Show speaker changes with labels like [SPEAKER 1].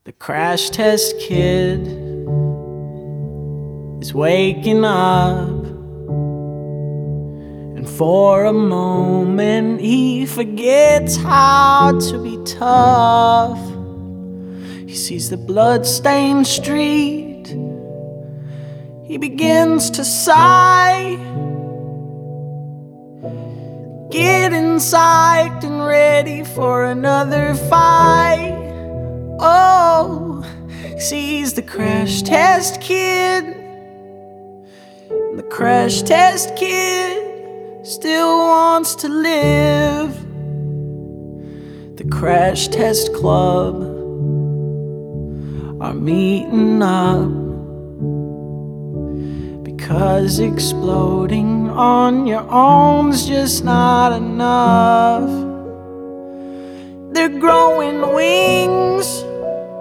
[SPEAKER 1] The crash test kid is waking up, and for a moment he forgets how to be tough. He sees the blood-stained street, he begins to sigh, getting psyched and ready for another fight. Oh, sees the crash test kid, and the crash test kid still wants to live. The crash test club are meeting up, because exploding on your own's just not enough. They're growing wings